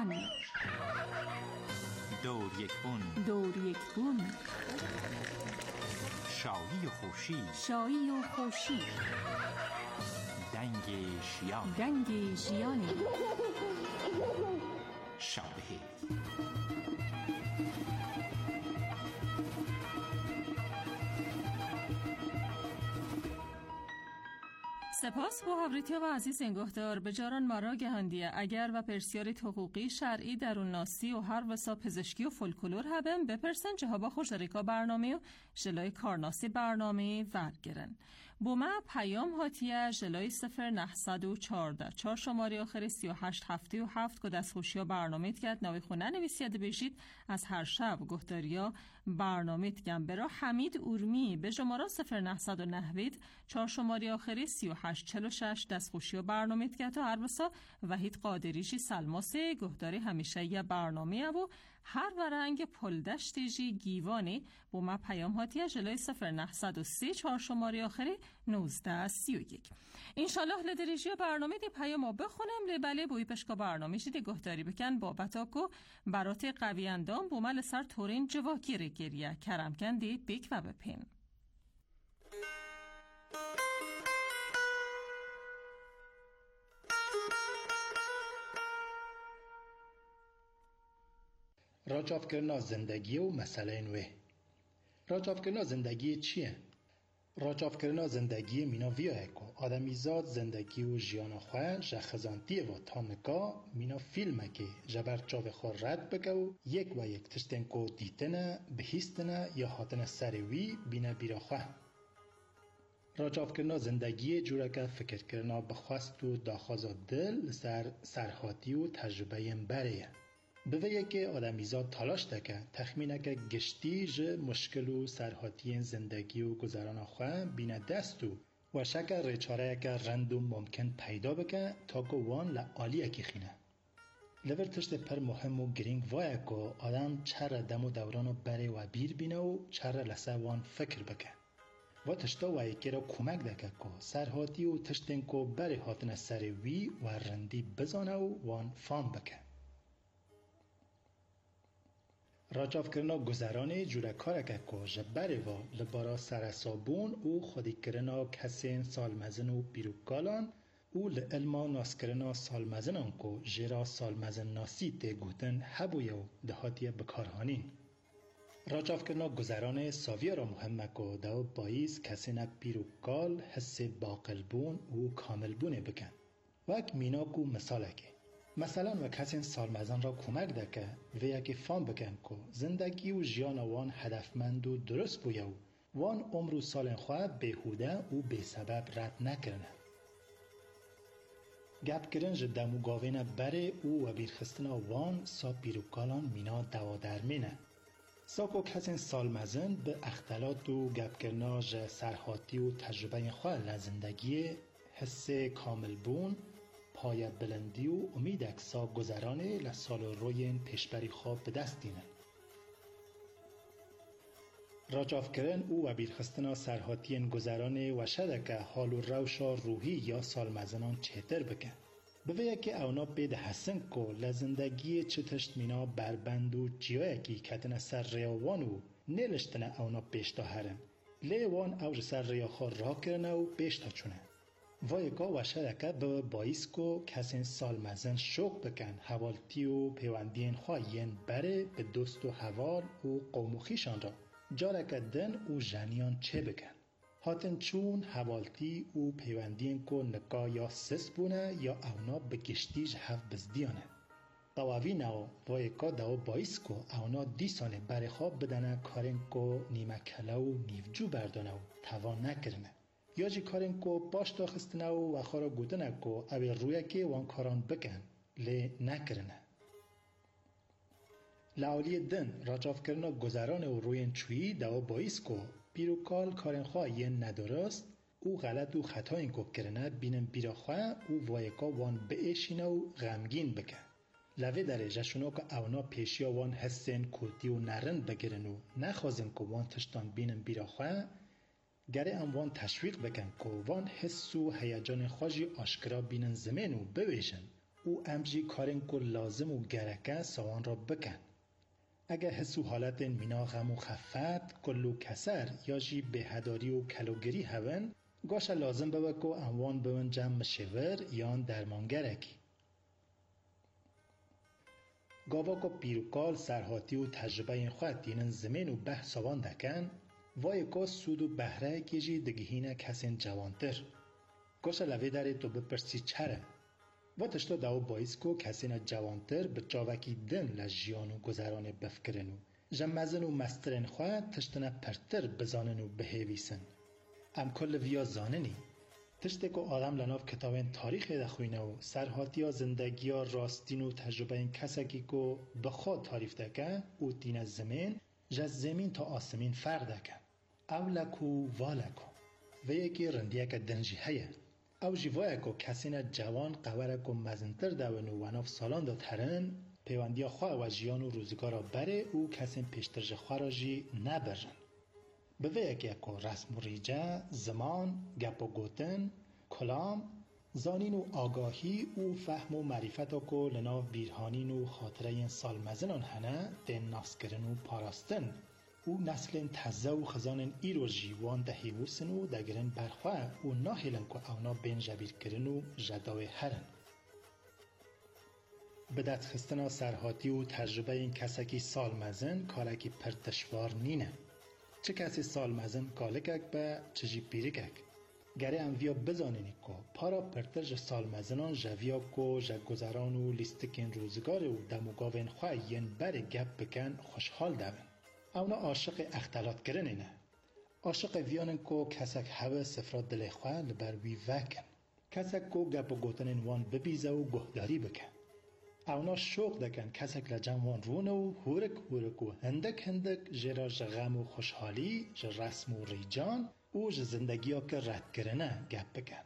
دور یک بون شایی و خوشی دنگ ژیانی شابهی. سپاس بو هاوریتیا و عزیز انگهدار بجاران مرا گهندیه اگر و پرسیارید حقوقی شرعی درون ناسی و هر وسا پزشکی و فولکلور هبن بپرسن جهابا خوش ریکا برنامه و جلای کارناسی برنامه ورگرن. بو ما پیام هاتیه جلای 0914 4 شماره آخر 3877 که دست خوشی ها برنامه تگد نوی خونه نویسیده بشید از هر شب گهداریا برنامه تگم برا حمید اورمی به شماره 0990 4 شماره آخر 3846 دست خوشی ها برنامه تگد تا هر وسا وحید قادریشی سلماسه گهداری همیشه یه برنامه و هر ورنگ پلدشتیجی گیوانی با ما پیام هاتیه جلوی 0903 4 شماره آخری 1931. انشالله لدریجی برنامه دی پیام ها بخونم لبله بوی پشکا برنامه شده گهداری بکن بابتا کو برات قوی اندام بومل سر تورین جواکی رو گریه کرم کن دی بیک و بپین. راجاف کردن زندگی و مسئله نوه. راجاف کردن زندگی چیه؟ راجاف کردن زندگی مینا ویاه که آدمیزاد زندگی و جیان خواه جخزانتیه و تانکا مینا فیلمه که جبر چاو خور رد بگه و یک تشتن که دیتنه بهیستنه یا حاتنه سروی بینه بیرا خواه. راجاف کردن زندگی جوره که فکر کردن بخواست و داخوازا دل سرحاتی و تجربه بره. بویه که آدمیزاد تلاش دکه تخمینه که گشتی جه مشکل و سرحاتی زندگی و گذران خواه بینه دستو و شکر ریچاره که رندوم ممکن پیدا بکه تا که وان لعالیه که خینه. لور تشت پر مهم و گرینگ وایه که آدم چر دم و دورانو بره و بیر بینه و چر لسه وان فکر بکه. و تشتا وایه که را کمک دکه که سرحاتی و تشتن که بره حاتن سر وی و رندی بزانه و وان فام بکه. راجاف کرنا گذرانی جوره کاره که جبره و لبارا سرسابون و خودی کرنا کسین سالمزن و بیروکالان و لعلما ناس کرنا سالمزنان که جیرا سالمزن ناسی ته گوتن هبویه و دهاتیه بکارهانین. راجاف کرنا گذرانی ساویه را مهمه که دو باییز کسینک بیروکال حس باقلبون و کاملبونه بکن. وک میناکو مثاله که مثلا و کسی سالمزن را کمک دکه و یکی فهم بکن که زندگی و جیان وان هدفمند و درست بویه و وان عمر و سال خواه بیهوده و بی سبب رد نکرنه. گپ گرنج دمو گاوینه بره او و بیرخستنا وان سا پیروکالان مینا دوا درمینه. ساکو کسین سالمزن به اختلاط و گپ گرناج سرحاتی و تجربه خواه لزندگی حس کامل بون پای بلندی و امید اکسا گذرانه لسال روین پیشبری خواب به دست دینه. راجاف کرن او و بیرخستنا سرحاتین گذرانه و شدکه حال و روشا روحی یا سالمزنان چهتر بکن. بویه که اونا بید حسن کو لزندگی چه تشت مینا بربند و جیوه که کتن سر ریاوان و نیلشتن اونا پیشتا هرن. لیوان او سر ریاخوا را کرنه و پیشتا چونه. وایگا و شدکه به باعث کو کسین سالمزن شوق بکن حوالتی و پیوندین خواهین بره به دوست و حوال و قوم و خیشان را. جارکه دن او جنیان چه بکن؟ هاتن چون حوالتی او پیوندین کو نکا یا سس بونه یا اونا بگشتیج هف بزدیانه. طواوی نو وایکا دو باعث کو اونا دیسانه بره خواب بدنه کارن کو نیمه کله و نیفجو بردانه و توان نکرنه. یا جی کارن کو پاشتا خستنه و خارا گودنه کو اوی رویه که وان کاران بکن لی نکرنه. لاولی دن راجاف کرنا گذران و روین چویی دوا باعث کو بیروکال کارن خواه یه ندارست او غلط و خطا این کو کرنه بینن بیرا خواه او وایکا وان بایشینه و غمگین بکن. لوه داره جشونا که اونا پیشیا وان حسین کودی و نرند بگرن و نخوازن که وان تشتان بینن بیرا خواه گره ام وان تشویق بکن که وان حس و هیجان خواجی آشکرا بینن زمین و بویشن او امجی کارن که لازم و گرکه سوان را بکن. اگه حس و حالت مینا غم و خفت کلو کسر یا جی بهداری و کلوگری هون گاشه لازم ببکو انوان بون جمع شور یا درمانگرکی. گاوا که پیروکال سرحاتی و تجربه این خواهد دینن زمین و بحثوان دکن وای که سود و بهره کجی دگهینه کسین جوانتر. گاشه لوی داره تو بپرسی چره؟ و تشتا داو باعث کو کسین جوانتر به جاوکی دن لجیان و گذران بفکرن و جمزن و مسترن خواه تشتنا پرتر بزانن و بهیویسن. ام کل ویا زاننی. تشته که آدم لناف کتابین تاریخی دخوینه و سرحاتی ها زندگی ها راستین و تجربه این کسکی که بخواد تعریف دکن او دین زمین جز زمین تا آسمین فرق دکن. او لکو والکو و یکی رندیه که دنجی هیه. او جیوه که کسین جوان قواره که مزنتر دون و وناف سالان داد هرن پیوندی خواه و جیان و روزگارا بره او کسین پیشترج خواه را جی نبرن. به که رسم و ریجه، زمان، گپ و گوتن، کلام، زانین و آگاهی و فهم و معرفت که لناف بیرهانین و خاطره این سالمزنان هنه دین ناس کرن و پاراستن او نسل تزه و خزان ایرو جیوان دهیوسن و دگرن برخواه و ناهیلن که اونا بین جبیر کرن و جداوی هرن. بدت خستنا سرحاتی و تجربه این کسکی سالمزن کارکی پرتشوار نینه. چه کسی سالمزن کالکک به چجی پیرکک. گره هم ویا بزانینی که پارا پرترج سالمزنان جویا که جگذران و لیستکین روزگار و دموگاوین خواه ین بر گپ بکن خوشحال دون. اونا عاشق اختلاط کرنه نه. عاشق ویانن که کسک هوا سفرات دل خواه لبر وی وکن. کسک که گپ و گوتن وان ببیزه و گهداری بکن. اونا شوق دکن کسک لجموان رونه و هورک و هندک جرا غم و خوشحالی رسم و ریجان و زندگی ها که رد کرنه گپ بکن.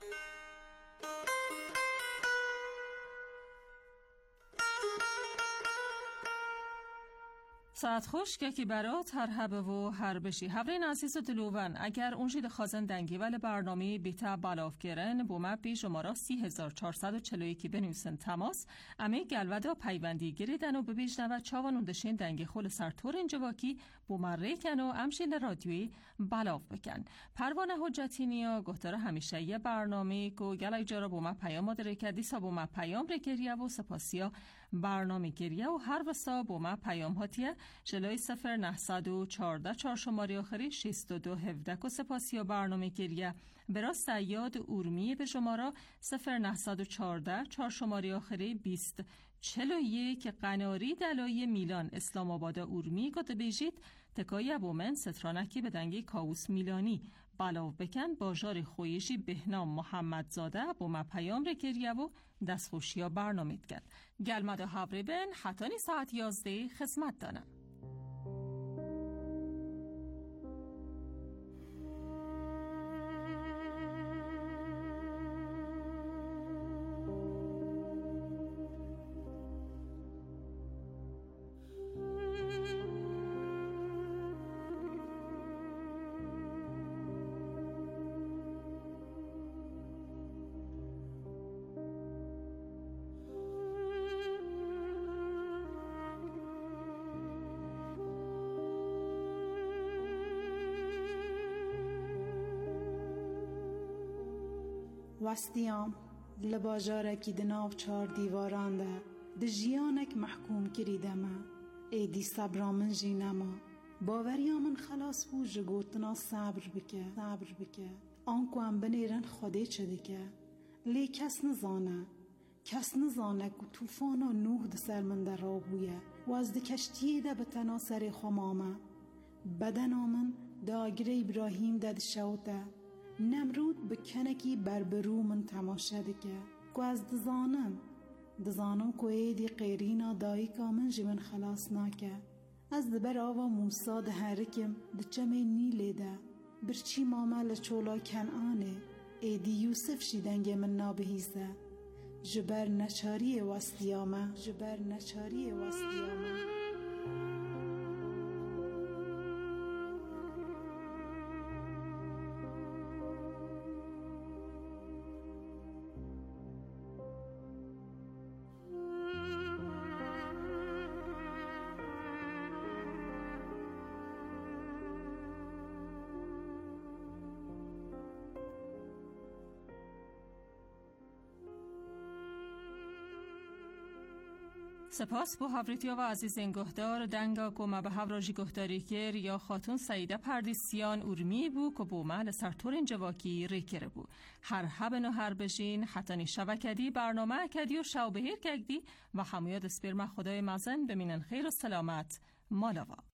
ساعت خوش که برات هر هبه و هر بشی هفرین عزیز و دلوون اگر اونجید خازن دنگی ول برنامه بیتا بلاف گرن بومه بی شمارا 3441 بنویسن تماس امی گلوده پیوندی گریدن و ببیجنه و چاوان اندشین دنگی خول سرطور اینجواکی بومه ریکن و امشیل رادیوی بلاف بکن. پروانه حجتی نیا گهتر همیشه یه برنامه که گل جارا بومه پیام مادره کردی سا بومه پیام ریکریه و سپاسیا برنامه گریه و هر وسا بومه پیام هاتیه جلوی 0914 4 شماره آخری 6217 و سپاسیا برنامه گریه برا سیاد اورمی به شماره 0914 4 شماره آخری 2041 قناری دلای میلان اسلام آباد اورمی گفت بیجید تکایی ابومن سترانکی به دنگی کاوس میلانی بلاو بکن باجار خویشی بهنام محمدزاده با ما پیام رکریه و دستخوشی برنامه کرد. گلمد و حبری بین حتانی ساعت 11 خدمت دانم. وستیام لباجارکی دناو 4 دیواران ده جیانک محکوم کریده ما ایدی صبرا من جینما باوریا من خلاص بو جگوتنا صبر بکه آنکو هم بنیرن خوده چه دکه لی کس نزانه که توفان و نوح ده سر من در را بویه و از ده کشتیه ده به تناسر خمامه بدن آمن ده آگره ابراهیم ده شوته نمرود به کنکی بربرو من تماشا دکه که از دزانم که ایدی قیرینا دایی کامن جی من خلاص ناکه از دبر آوا موسا ده هرکم ده چمه نیله ده برچی ماما لچولا کنعانه ایدی یوسف شیدنگ من نابهیزه جبر نچاری وستیامه سپاس بو هفریتیا و عزیز انگهدار دنگا کما به هفراجی گهداری کر یا خاتون سعیده پردیسیان ارمی بو که بو محل سرطور انجواکی ریکره بو هر هبن و هر بشین حتانی شبکدی برنامه کدی و شو بهیر کگدی و همیاد اسپرما خدای مزن بمینن خیر و سلامت مالاوا.